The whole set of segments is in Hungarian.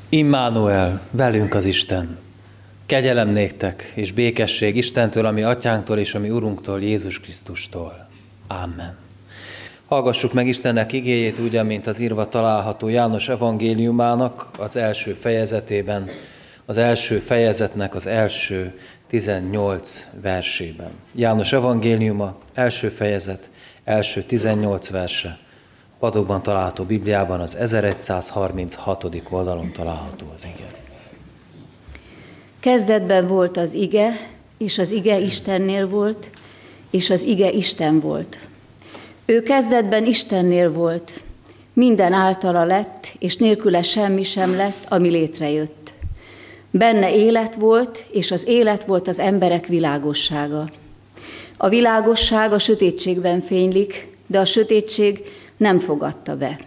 Immanuel, velünk az Isten. Kegyelem néktek és békesség Istentől, ami atyánktól és ami Urunktól, Jézus Krisztustól. Amen. Hallgassuk meg Istennek igéjét úgy, amint az írva található János evangéliumának az első fejezetében, az első fejezetnek az első 18 versében. János evangéliuma, első fejezet, első 18 verse. Padokban található Bibliában az 1136. oldalon található az ige. Kezdetben volt az ige, és az ige Istennél volt, és az ige Isten volt. Ő kezdetben Istennél volt, minden általa lett, és nélküle semmi sem lett, ami létrejött. Benne élet volt, és az élet volt az emberek világossága. A világosság a sötétségben fénylik, de a sötétség nem fogadta be.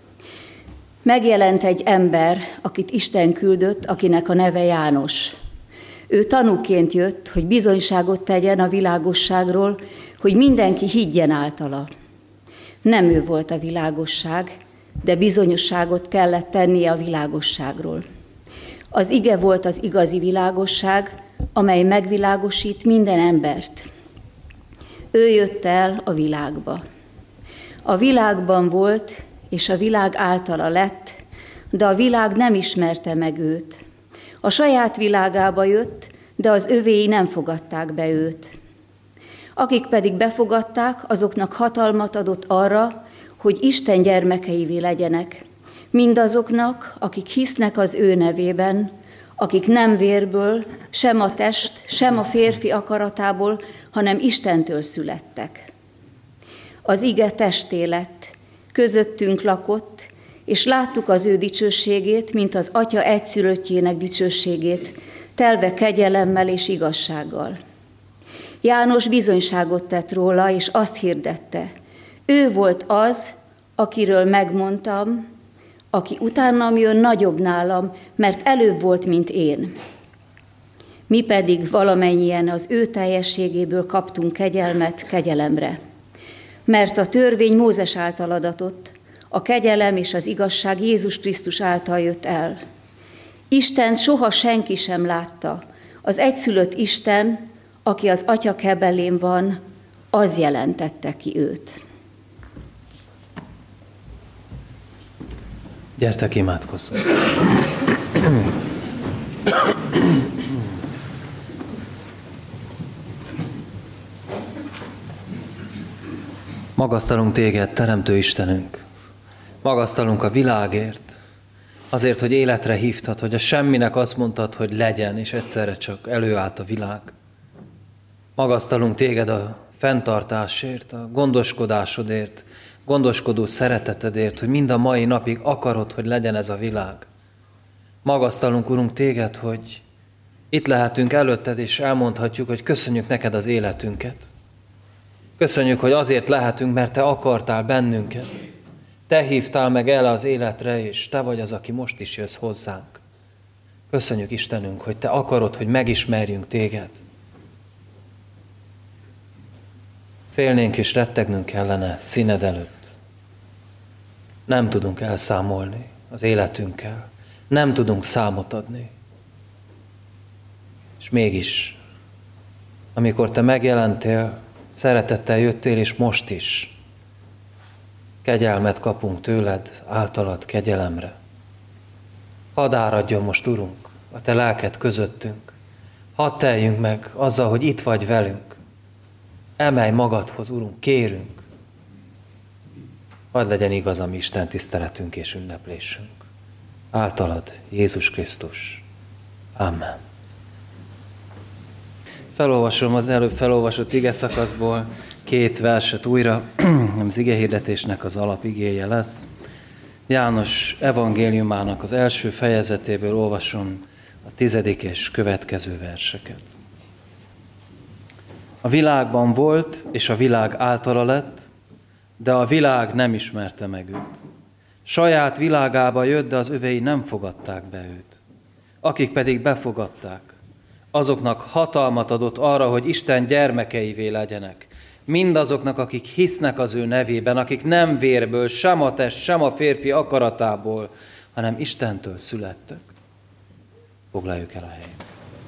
Megjelent egy ember, akit Isten küldött, akinek a neve János. Ő tanúként jött, hogy bizonyságot tegyen a világosságról, hogy mindenki higgyen általa. Nem ő volt a világosság, de bizonyosságot kellett tennie a világosságról. Az ige volt az igazi világosság, amely megvilágosít minden embert. Ő jött el a világba. A világban volt, és a világ általa lett, de a világ nem ismerte meg őt. A saját világába jött, de az övéi nem fogadták be őt. Akik pedig befogadták, azoknak hatalmat adott arra, hogy Isten gyermekeivé legyenek. Mindazoknak, akik hisznek az ő nevében, akik nem vérből, sem a test, sem a férfi akaratából, hanem Istentől születtek. Az ige testé lett, közöttünk lakott, és láttuk az ő dicsőségét, mint az Atya egyszülöttjének dicsőségét, telve kegyelemmel és igazsággal. János bizonyságot tett róla, és azt hirdette, ő volt az, akiről megmondtam, aki utánam jön, nagyobb nálam, mert előbb volt, mint én. Mi pedig valamennyien az ő teljességéből kaptunk kegyelmet kegyelemre. Mert a törvény Mózes által adatott, a kegyelem és az igazság Jézus Krisztus által jött el. Istent soha senki sem látta. Az egyszülött Isten, aki az Atya kebelén van, az jelentette ki őt. Gyertek, imádkozzunk! Magasztalunk téged, Teremtő Istenünk! Magasztalunk a világért, azért, hogy életre hívtad, hogy a semminek azt mondtad, hogy legyen, és egyszerre csak előállt a világ. Magasztalunk téged a fenntartásért, a gondoskodásodért, gondoskodó szeretetedért, hogy mind a mai napig akarod, hogy legyen ez a világ. Magasztalunk, Urunk, téged, hogy itt lehetünk előtted, és elmondhatjuk, hogy köszönjük neked az életünket. Köszönjük, hogy azért lehetünk, mert te akartál bennünket. Te hívtál meg el az életre, és te vagy az, aki most is jössz hozzánk. Köszönjük, Istenünk, hogy te akarod, hogy megismerjünk téged. Félnénk és rettegnünk kellene színed előtt. Nem tudunk elszámolni az életünkkel. Nem tudunk számot adni. És mégis, amikor te megjelentél, szeretettel jöttél, és most is kegyelmet kapunk tőled, általad kegyelemre. Hadd áradjon most, Urunk, a te lelked közöttünk. Hadd teljünk meg azzal, hogy itt vagy velünk. Emelj magadhoz, Urunk, kérünk. Hadd legyen igaz a mi Isten tiszteletünk és ünneplésünk. Általad, Jézus Krisztus. Amen. Felolvasom az előbb felolvasott igeszakaszból 2 verset újra, az igehirdetésnek az alapigéje lesz. János evangéliumának az első fejezetéből olvasom a 10. és következő verseket. A világban volt, és a világ általa lett, de a világ nem ismerte meg őt. Saját világába jött, de az övei nem fogadták be őt. Akik pedig befogadták, azoknak hatalmat adott arra, hogy Isten gyermekeivé legyenek. Mindazoknak, akik hisznek az ő nevében, akik nem vérből, sem a test, sem a férfi akaratából, hanem Istentől születtek. Foglaljuk el a helyünket.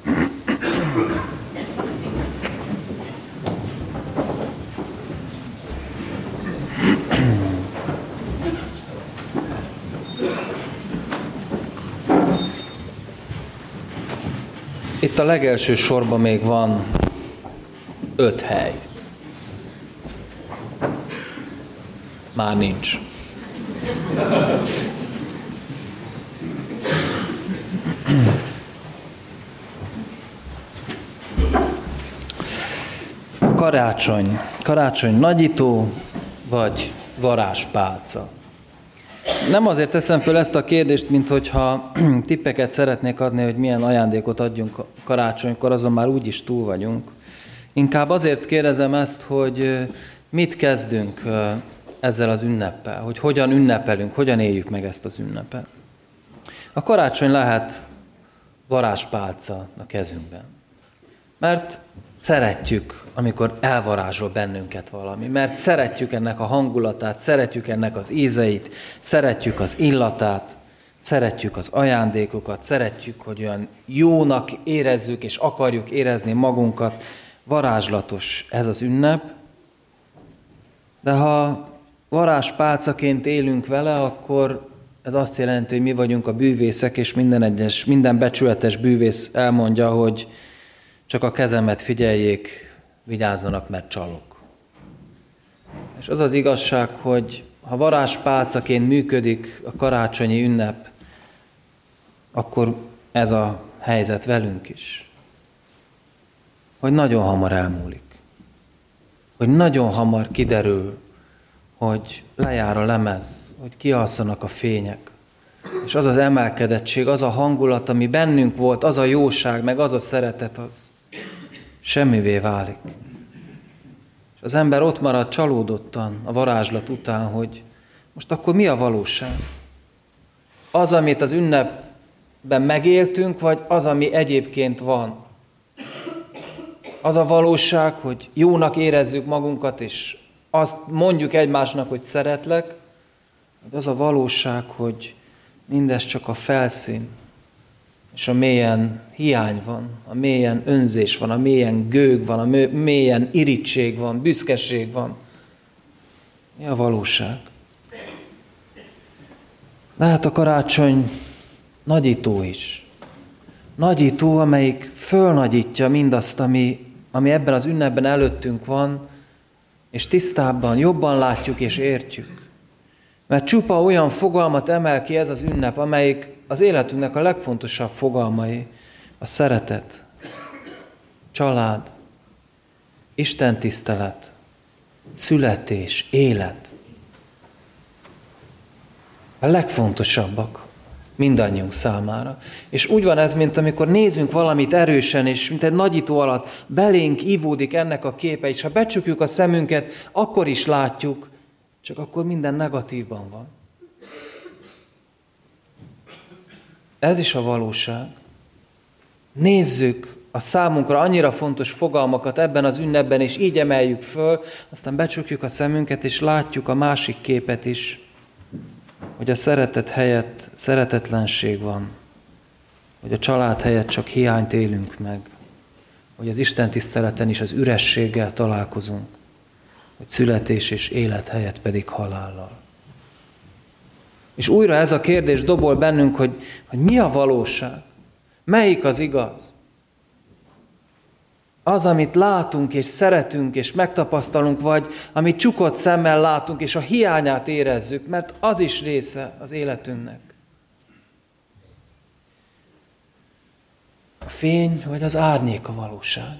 Itt a legelső sorban még van 5 hely. Már nincs. Karácsony nagyító, vagy varázspálca? Nem azért teszem föl ezt a kérdést, mint hogyha tippeket szeretnék adni, hogy milyen ajándékot adjunk karácsonykor, azon már úgyis túl vagyunk. Inkább azért kérdezem ezt, hogy mit kezdünk ezzel az ünneppel, hogy hogyan ünnepelünk, hogyan éljük meg ezt az ünnepet. A karácsony lehet varázspálca a kezünkben. Mert szeretjük, amikor elvarázsol bennünket valami, mert szeretjük ennek a hangulatát, szeretjük ennek az ízeit, szeretjük az illatát, szeretjük az ajándékokat, szeretjük, hogy olyan jónak érezzük és akarjuk érezni magunkat. Varázslatos ez az ünnep, de ha varázspálcaként élünk vele, akkor ez azt jelenti, hogy mi vagyunk a bűvészek, és minden becsületes bűvész elmondja, hogy csak a kezemet figyeljék, vigyázzanak, mert csalok. És az az igazság, hogy ha varázspálcaként működik a karácsonyi ünnep, akkor ez a helyzet velünk is. Hogy nagyon hamar elmúlik. Hogy nagyon hamar kiderül, hogy lejár a lemez, hogy kialszanak a fények. És az az emelkedettség, az a hangulat, ami bennünk volt, az a jóság, meg az a szeretet, az semmivé válik. És az ember ott marad csalódottan a varázslat után, hogy most akkor mi a valóság? Az, amit az ünnepben megéltünk, vagy az, ami egyébként van? Az a valóság, hogy jónak érezzük magunkat, és azt mondjuk egymásnak, hogy szeretlek, vagy az a valóság, hogy mindez csak a felszín, és a mélyen hiány van, a mélyen önzés van, a mélyen gőg van, a mélyen irigység van, büszkeség van. Mi a valóság? Lehet a karácsony nagyító is. Nagyító, amelyik fölnagyítja mindazt, ami ebben az ünnepben előttünk van, és tisztábban, jobban látjuk és értjük. Mert csupa olyan fogalmat emel ki ez az ünnep, amelyik az életünknek a legfontosabb fogalmai, a szeretet, család, istentisztelet, születés, élet. A legfontosabbak mindannyiunk számára. És úgy van ez, mint amikor nézünk valamit erősen, és mint egy nagyító alatt belénk ivódik ennek a képe, és ha becsukjuk a szemünket, akkor is látjuk, csak akkor minden negatívban van. Ez is a valóság. Nézzük a számunkra annyira fontos fogalmakat ebben az ünnepben, és így emeljük föl, aztán becsukjuk a szemünket, és látjuk a másik képet is, hogy a szeretet helyett szeretetlenség van, hogy a család helyett csak hiányt élünk meg, hogy az Isten tiszteleten is az ürességgel találkozunk, hogy születés és élet helyett pedig halállal. És újra ez a kérdés dobol bennünk, hogy mi a valóság? Melyik az igaz? Az, amit látunk és szeretünk és megtapasztalunk, vagy amit csukott szemmel látunk és a hiányát érezzük, mert az is része az életünknek. A fény vagy az árnyék a valóság.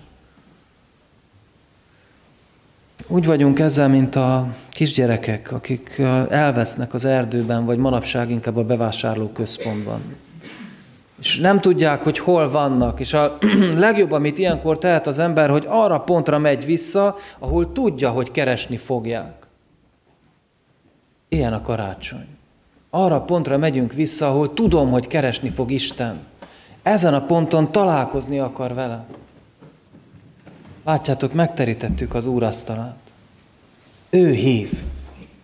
Úgy vagyunk ezzel, mint a kisgyerekek, akik elvesznek az erdőben, vagy manapság inkább a bevásárlóközpontban. És nem tudják, hogy hol vannak. És a legjobb, amit ilyenkor tehet az ember, hogy arra pontra megy vissza, ahol tudja, hogy keresni fogják. Ilyen a karácsony. Arra pontra megyünk vissza, ahol tudom, hogy keresni fog Isten. Ezen a ponton találkozni akar vele. Látjátok, megterítettük az úrasztalát. Ő hív.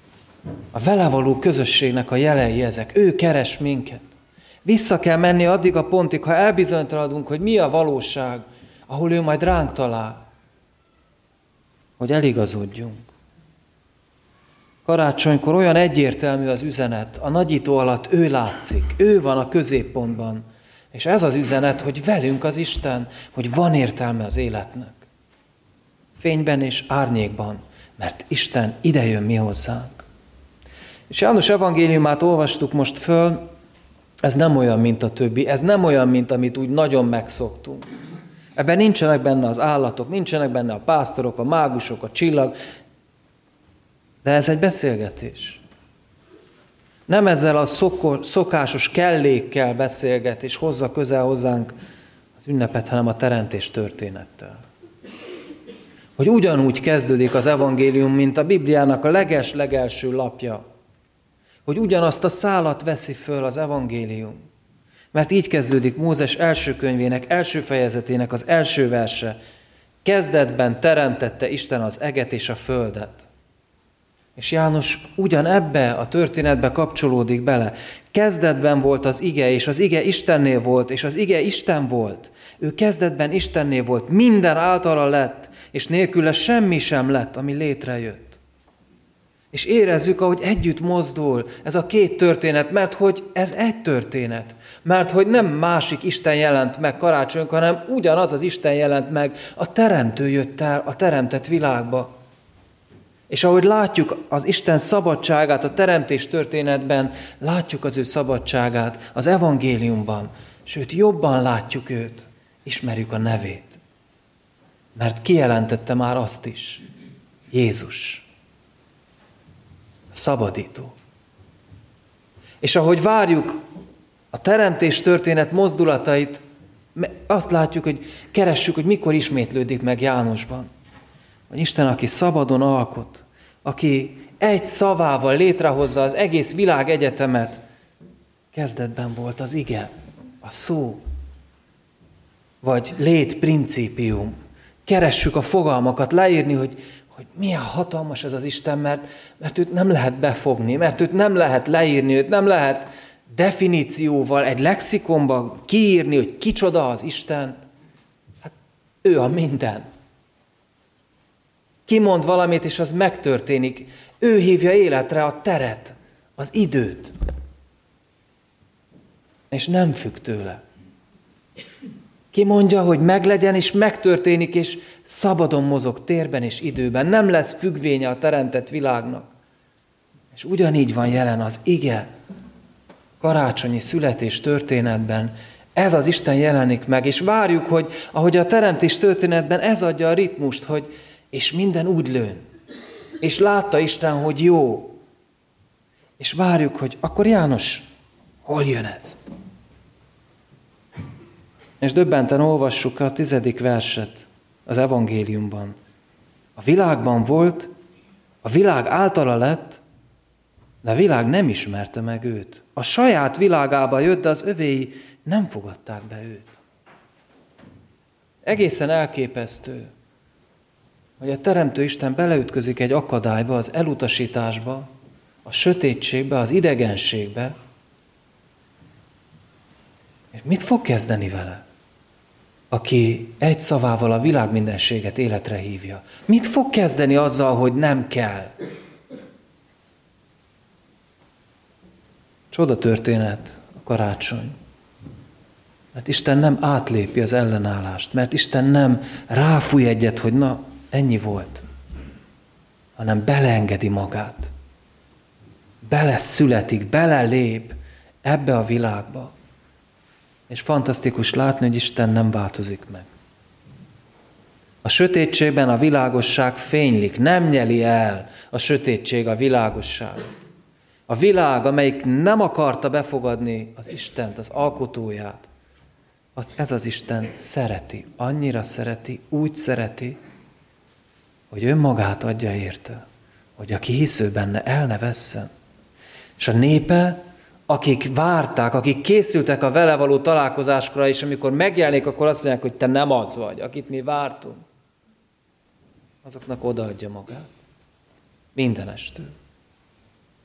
A vele való közösségnek a jelei ezek. Ő keres minket. Vissza kell menni addig a pontig, ha elbizonytalanodunk, hogy mi a valóság, ahol ő majd ránk talál, hogy eligazodjunk. Karácsonykor olyan egyértelmű az üzenet, a nagyító alatt ő látszik, ő van a középpontban, és ez az üzenet, hogy velünk az Isten, hogy van értelme az életnek. Fényben és árnyékban, mert Isten idejön mi hozzánk. És János evangéliumát olvastuk most föl, ez nem olyan, mint a többi, ez nem olyan, mint amit úgy nagyon megszoktunk. Ebben nincsenek benne az állatok, nincsenek benne a pásztorok, a mágusok, a csillag, de ez egy beszélgetés. Nem ezzel a szokásos kellékkel beszélget, és hozza közel hozzánk az ünnepet, hanem a teremtés történettel. Hogy ugyanúgy kezdődik az evangélium, mint a Bibliának a leges-legelső lapja. Hogy ugyanazt a szálat veszi föl az evangélium. Mert így kezdődik Mózes első könyvének, első fejezetének az első verse. Kezdetben teremtette Isten az eget és a földet. És János ugyanebbe a történetbe kapcsolódik bele. Kezdetben volt az ige, és az ige Istennél volt, és az ige Isten volt. Ő kezdetben Istennél volt, minden általa lett, és nélküle semmi sem lett, ami létrejött. És érezzük, ahogy együtt mozdul ez a két történet, mert hogy ez egy történet. Mert hogy nem másik Isten jelent meg karácsonykor, hanem ugyanaz az Isten jelent meg, a Teremtő jött el a teremtett világba. És ahogy látjuk az Isten szabadságát a teremtés történetben, látjuk az ő szabadságát az evangéliumban, sőt jobban látjuk őt, ismerjük a nevét. Mert kijelentette már azt is, Jézus. Szabadító. És ahogy várjuk a teremtés történet mozdulatait, azt látjuk, hogy keressük, hogy mikor ismétlődik meg Jánosban. Hogy Isten, aki szabadon alkot, aki egy szavával létrehozza az egész világegyetemet, kezdetben volt az ige, a szó, vagy létprincípium. Keressük a fogalmakat, leírni, hogy milyen hatalmas ez az Isten, mert őt nem lehet befogni, mert őt nem lehet leírni, őt nem lehet definícióval egy lexikonban kiírni, hogy kicsoda az Isten. Hát ő a minden. Kimond valamit, és az megtörténik. Ő hívja életre a teret, az időt. És nem függ tőle. Ki mondja, hogy meglegyen, és megtörténik, és szabadon mozog térben és időben. Nem lesz függvénye a teremtett világnak. És ugyanígy van jelen az ige karácsonyi születés történetben. Ez az Isten jelenik meg, és várjuk, hogy ahogy a teremtés történetben ez adja a ritmust, hogy és minden úgy lőn. És látta Isten, hogy jó. És várjuk, hogy akkor János, hol jön ez? És döbbenten olvassuk a 10. verset az evangéliumban. A világban volt, a világ általa lett, de a világ nem ismerte meg őt. A saját világába jött, de az övéi nem fogadták be őt. Egészen elképesztő, hogy a Teremtő Isten beleütközik egy akadályba, az elutasításba, a sötétségbe, az idegenségbe. És mit fog kezdeni vele? Aki egy szavával a világ mindenséget életre hívja. Mit fog kezdeni azzal, hogy nem kell? Csoda történet a karácsony. Mert Isten nem átlépi az ellenállást, mert Isten nem ráfúj egyet, hogy na, ennyi volt, hanem beleengedi magát. Beleszületik, belelép ebbe a világba. És fantasztikus látni, hogy Isten nem változik meg. A sötétségben a világosság fénylik, nem nyeli el a sötétség a világosságot. A világ, amelyik nem akarta befogadni az Istent, az alkotóját, azt ez az Isten szereti, annyira szereti, úgy szereti, hogy önmagát adja érte, hogy aki hisző benne, el ne vesszen. És a népe, akik várták, akik készültek a vele való találkozáskora, és amikor megjelenik, akkor azt mondják, hogy te nem az vagy, akit mi vártunk. Azoknak odaadja magát. Mindenestől.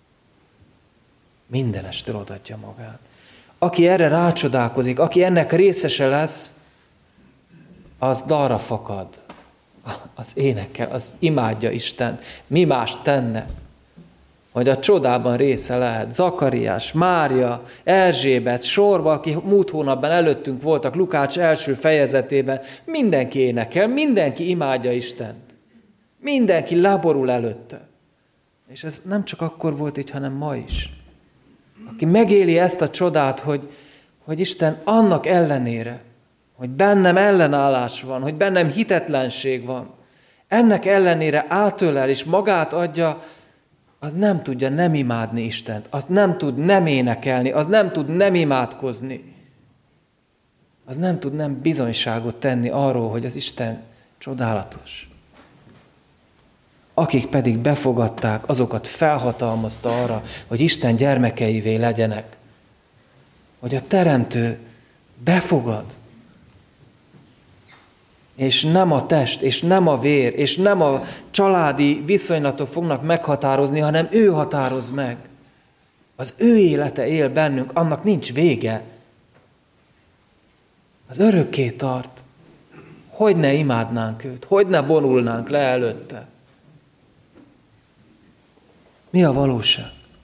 mindenestől odaadja magát. Aki erre rácsodálkozik, aki ennek részese lesz, az dalra fakad, az énekel, az imádja Istent. Mi más tenne, hogy a csodában része lehet. Zakariás, Mária, Erzsébet, sorba, aki múlt hónapban előttünk voltak, Lukács első fejezetében, mindenki énekel, mindenki imádja Istent. Mindenki leborul előtte. És ez nem csak akkor volt így, hanem ma is. Aki megéli ezt a csodát, hogy Isten annak ellenére, hogy bennem ellenállás van, hogy bennem hitetlenség van, ennek ellenére átölel és magát adja, az nem tudja nem imádni Istent, az nem tud nem énekelni, az nem tud nem imádkozni, az nem tud nem bizonyságot tenni arról, hogy az Isten csodálatos. Akik pedig befogadták, azokat felhatalmazta arra, hogy Isten gyermekeivé legyenek. Hogy a Teremtő befogad. És nem a test, és nem a vér, és nem a családi viszonylatok fognak meghatározni, hanem ő határoz meg. Az ő élete él bennünk, annak nincs vége. Az örökké tart. Hogy ne imádnánk őt, hogy ne borulnánk le előtte. Mi a valóság?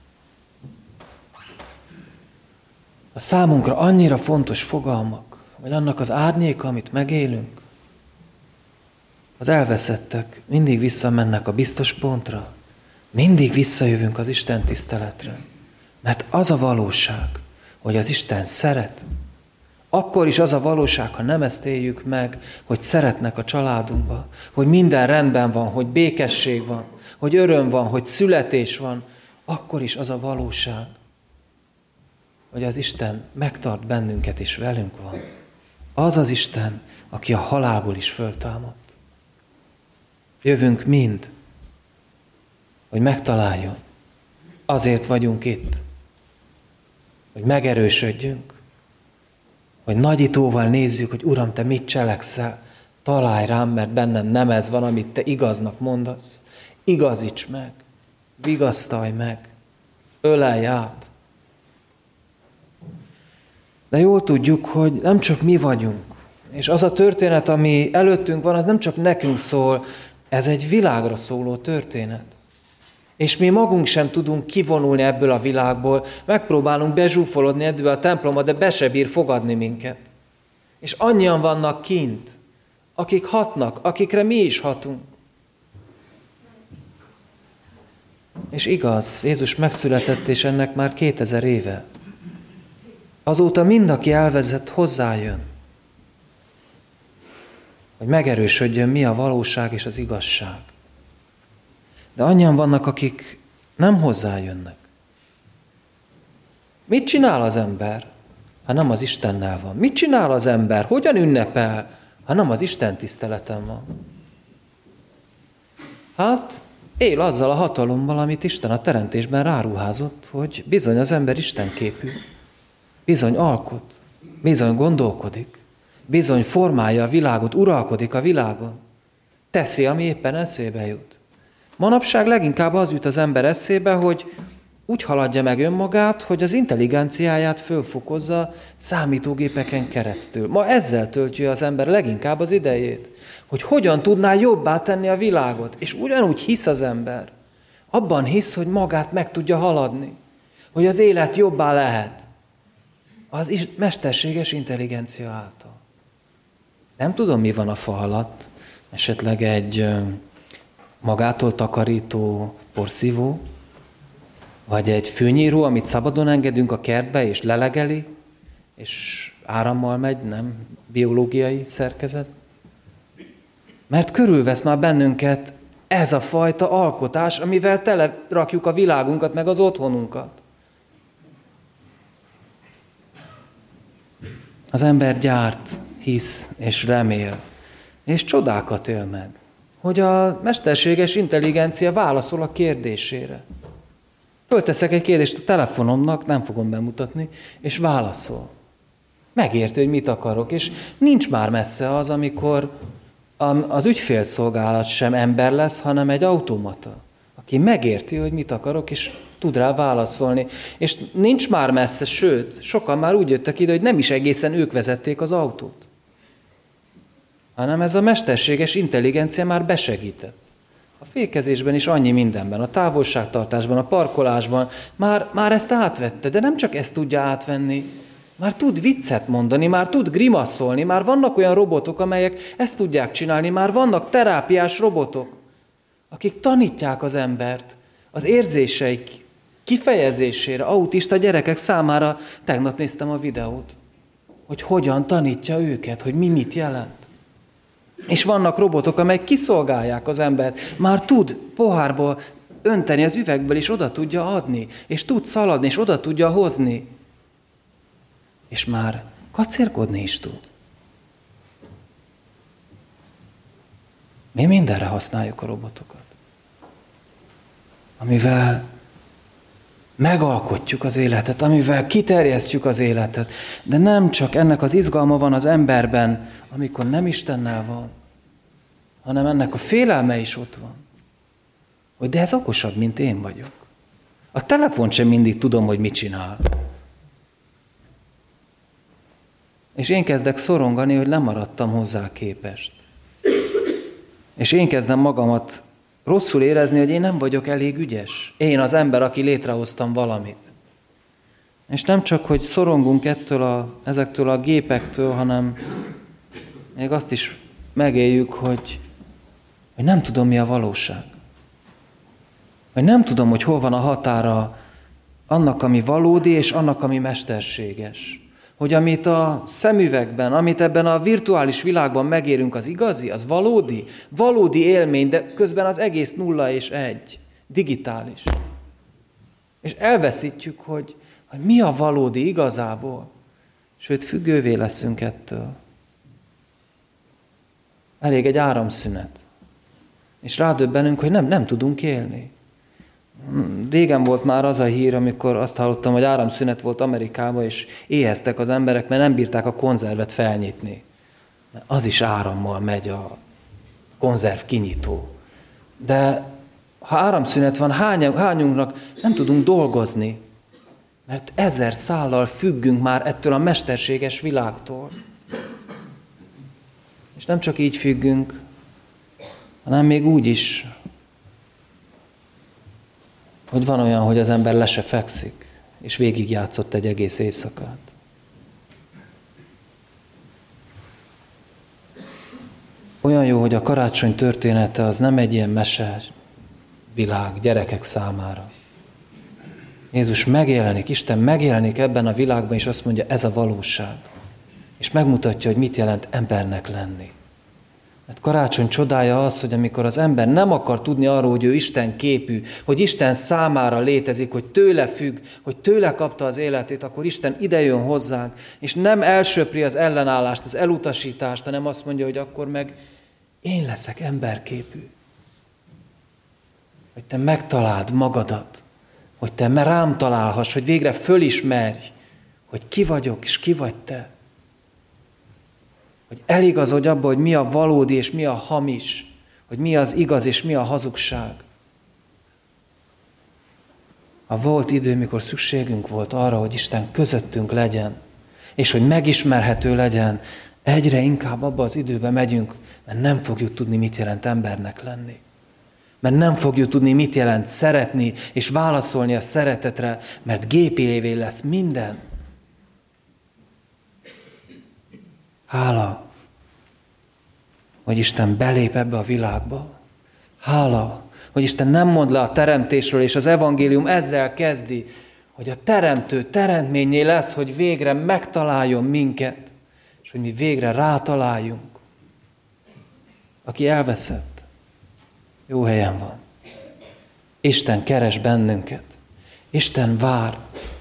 A számunkra annyira fontos fogalmak, vagy annak az árnyéka, amit megélünk, az elveszettek mindig visszamennek a biztos pontra, mindig visszajövünk az Isten tiszteletre, mert az a valóság, hogy az Isten szeret, akkor is az a valóság, ha nem ezt éljük meg, hogy szeretnek a családunkba, hogy minden rendben van, hogy békesség van, hogy öröm van, hogy születés van, akkor is az a valóság, hogy az Isten megtart bennünket és velünk van. Az az Isten, aki a halálból is föltámadt. Jövünk mind, hogy megtaláljon. Azért vagyunk itt, hogy megerősödjünk, hogy nagyítóval nézzük, hogy Uram, Te mit cselekszel, találj rám, mert bennem nem ez van, amit Te igaznak mondasz. Igazíts meg, vigasztalj meg, ölelj át. De jól tudjuk, hogy nem csak mi vagyunk, és az a történet, ami előttünk van, az nem csak nekünk szól, ez egy világra szóló történet. És mi magunk sem tudunk kivonulni ebből a világból, megpróbálunk bezsúfolodni ebből a templomba, de be se bír fogadni minket. És annyian vannak kint, akik hatnak, akikre mi is hatunk. És igaz, Jézus megszületett, és ennek már 2000 éve. Azóta mind, aki elvezet, hozzájön, hogy megerősödjön, mi a valóság és az igazság. De annyian vannak, akik nem hozzájönnek. Mit csinál az ember, ha nem az Istennel van? Mit csinál az ember? Hogyan ünnepel, ha nem az Isten tiszteleten van? Hát, él azzal a hatalommal, amit Isten a teremtésben ráruházott, hogy bizony az ember istenképű, bizony alkot, bizony gondolkodik, bizony formálja a világot, uralkodik a világon, teszi, ami éppen eszébe jut. Manapság leginkább az jut az ember eszébe, hogy úgy haladja meg önmagát, hogy az intelligenciáját fölfokozza számítógépeken keresztül. Ma ezzel töltjük az ember leginkább az idejét, hogy hogyan tudná jobbá tenni a világot. És ugyanúgy hisz az ember. Abban hisz, hogy magát meg tudja haladni, hogy az élet jobbá lehet. Az mesterséges intelligencia által. Nem tudom, mi van a fa alatt. Esetleg egy magától takarító porszívó, vagy egy fűnyíró, amit szabadon engedünk a kertbe, és lelegeli, és árammal megy, nem biológiai szerkezet. Mert körülvesz már bennünket ez a fajta alkotás, amivel telerakjuk a világunkat, meg az otthonunkat. Az ember gyárt, hisz és remél, és csodákat él meg, hogy a mesterséges intelligencia válaszol a kérdésére. Fölteszek egy kérdést a telefonomnak, nem fogom bemutatni, és válaszol. Megérti, hogy mit akarok, és nincs már messze az, amikor az ügyfélszolgálat sem ember lesz, hanem egy automata, aki megérti, hogy mit akarok, és tud rá válaszolni. És nincs már messze, sőt, sokan már úgy jöttek ide, hogy nem is egészen ők vezették az autót, hanem ez a mesterséges intelligencia már besegített. A fékezésben is annyi mindenben, a távolságtartásban, a parkolásban már ezt átvette, de nem csak ezt tudja átvenni, már tud viccet mondani, már tud grimaszolni, már vannak olyan robotok, amelyek ezt tudják csinálni, már vannak terápiás robotok, akik tanítják az embert az érzéseik kifejezésére, autista gyerekek számára. Tegnap néztem a videót, hogy hogyan tanítja őket, hogy mi mit jelent. És vannak robotok, amelyek kiszolgálják az embert, már tud pohárból önteni az üvegből, és oda tudja adni, és tud szaladni, és oda tudja hozni. És már kacérkodni is tud. Mi mindenre használjuk a robotokat, amivel megalkotjuk az életet, amivel kiterjesztjük az életet. De nem csak ennek az izgalma van az emberben, amikor nem Istennel van, hanem ennek a félelme is ott van. Hogy de ez okosabb, mint én vagyok. A telefont sem mindig tudom, hogy mit csinál. És én kezdek szorongani, hogy lemaradtam hozzá képest. És én kezdem magamat rosszul érezni, hogy én nem vagyok elég ügyes. Én az ember, aki létrehoztam valamit. És nem csak, hogy szorongunk ezektől a gépektől, hanem még azt is megéljük, hogy nem tudom, mi a valóság. Hogy nem tudom, hogy hol van a határa annak, ami valódi, és annak, ami mesterséges. Hogy amit a szemüvegben, amit ebben a virtuális világban megérünk, az igazi, az valódi élmény, de közben az egész 0 és 1, digitális. És elveszítjük, hogy mi a valódi igazából. Sőt, függővé leszünk ettől. Elég egy áramszünet. És rádöbbenünk, hogy nem tudunk élni. Régen volt már az a hír, amikor azt hallottam, hogy áramszünet volt Amerikában, és éheztek az emberek, mert nem bírták a konzervet felnyitni. Az is árammal megy a konzerv kinyitó. De ha áramszünet van, hányunknak nem tudunk dolgozni, mert 1000 szállal függünk már ettől a mesterséges világtól. És nem csak így függünk, hanem még úgy is, hogy van olyan, hogy az ember le se fekszik, és végigjátszott egy egész éjszakát. Olyan jó, hogy a karácsony története az nem egy ilyen mese világ gyerekek számára. Jézus megjelenik, Isten megjelenik ebben a világban, és azt mondja, ez a valóság. És megmutatja, hogy mit jelent embernek lenni. Mert karácsony csodája az, hogy amikor az ember nem akar tudni arról, hogy ő Isten képű, hogy Isten számára létezik, hogy tőle függ, hogy tőle kapta az életét, akkor Isten idejön hozzánk, és nem elsöpri az ellenállást, az elutasítást, hanem azt mondja, hogy akkor meg én leszek emberképű. Hogy te megtaláld magadat, hogy te rám találhass, hogy végre fölismerj, hogy ki vagyok és ki vagy te. Hogy eligazodj abba, hogy mi a valódi és mi a hamis, hogy mi az igaz és mi a hazugság. Ha volt idő, mikor szükségünk volt arra, hogy Isten közöttünk legyen, és hogy megismerhető legyen, egyre inkább abba az időbe megyünk, mert nem fogjuk tudni, mit jelent embernek lenni. Mert nem fogjuk tudni, mit jelent szeretni, és válaszolni a szeretetre, mert gépévé lesz minden. Hála, hogy Isten belép ebbe a világba. Hála, hogy Isten nem mond le a teremtésről, és az evangélium ezzel kezdi, hogy a teremtő teremtményé lesz, hogy végre megtaláljon minket, és hogy mi végre rátaláljunk. Aki elveszett, jó helyen van. Isten keres bennünket. Isten vár.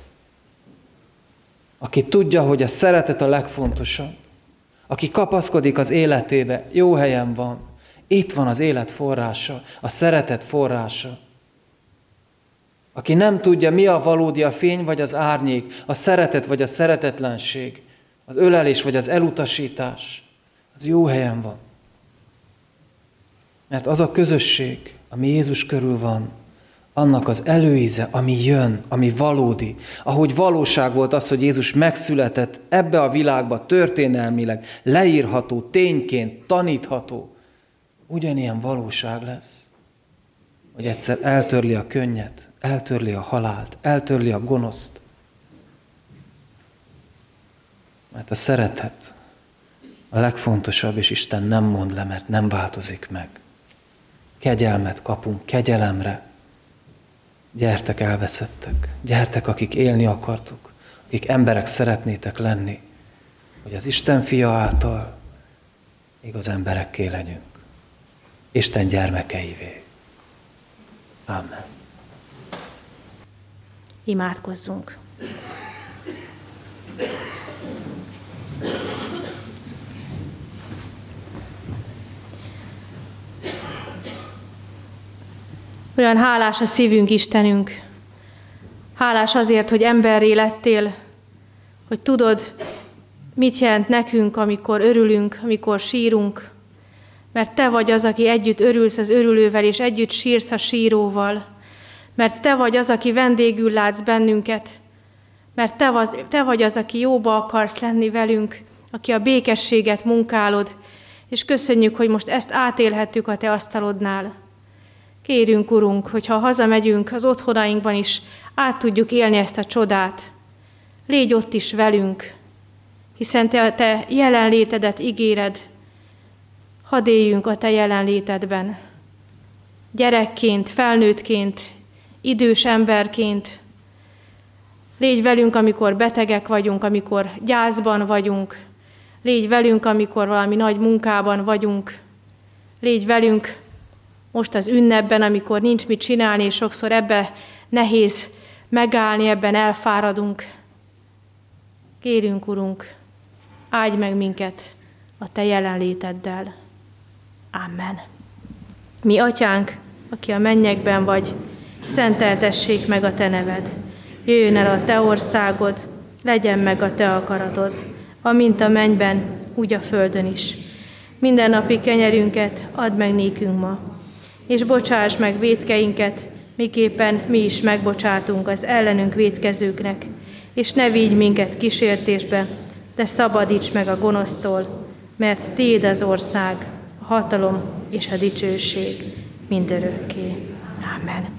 Aki tudja, hogy a szeretet a legfontosabb. Aki kapaszkodik az életébe, jó helyen van. Itt van az élet forrása, a szeretet forrása. Aki nem tudja, mi a valódi, a fény vagy az árnyék, a szeretet vagy a szeretetlenség, az ölelés vagy az elutasítás, az jó helyen van. Mert az a közösség, ami Jézus körül van, annak az előíze, ami jön, ami valódi, ahogy valóság volt az, hogy Jézus megszületett ebbe a világba történelmileg, leírható, tényként, tanítható, ugyanilyen valóság lesz, hogy egyszer eltörli a könnyet, eltörli a halált, eltörli a gonoszt. Mert a szeretet a legfontosabb, és Isten nem mond le, mert nem változik meg. Kegyelmet kapunk, kegyelemre. Gyertek elveszettek, gyertek, akik élni akartok, akik emberek szeretnétek lenni, hogy az Isten fia által igaz emberekké legyünk. Isten gyermekeivé. Amen. Imádkozzunk. Olyan hálás a szívünk, Istenünk. Hálás azért, hogy emberré lettél, hogy tudod, mit jelent nekünk, amikor örülünk, amikor sírunk. Mert Te vagy az, aki együtt örülsz az örülővel, és együtt sírsz a síróval. Mert Te vagy az, aki vendégül látsz bennünket. Mert Te vagy az, aki jóba akarsz lenni velünk, aki a békességet munkálod, és köszönjük, hogy most ezt átélhettük a Te asztalodnál. Kérünk, Urunk, hogyha hazamegyünk az otthonainkban is, át tudjuk élni ezt a csodát. Légy ott is velünk, hiszen Te jelenlétedet ígéred. Hadd éljünk a Te jelenlétedben. Gyerekként, felnőttként, idős emberként. Légy velünk, amikor betegek vagyunk, amikor gyászban vagyunk. Légy velünk, amikor valami nagy munkában vagyunk. Légy velünk most az ünnepben, amikor nincs mit csinálni, és sokszor ebben nehéz megállni, ebben elfáradunk. Kérünk, Urunk, áldj meg minket a Te jelenléteddel. Amen. Mi Atyánk, aki a mennyekben vagy, szenteltessék meg a Te neved. Jöjjön el a Te országod, legyen meg a Te akaratod, amint a mennyben, úgy a földön is. Mindennapi kenyerünket add meg nékünk ma, és bocsáss meg vétkeinket, miképpen mi is megbocsátunk az ellenünk vétkezőknek, és ne vigy minket kísértésbe, de szabadíts meg a gonosztól, mert Tiéd az ország, a hatalom és a dicsőség mindörökké. Amen.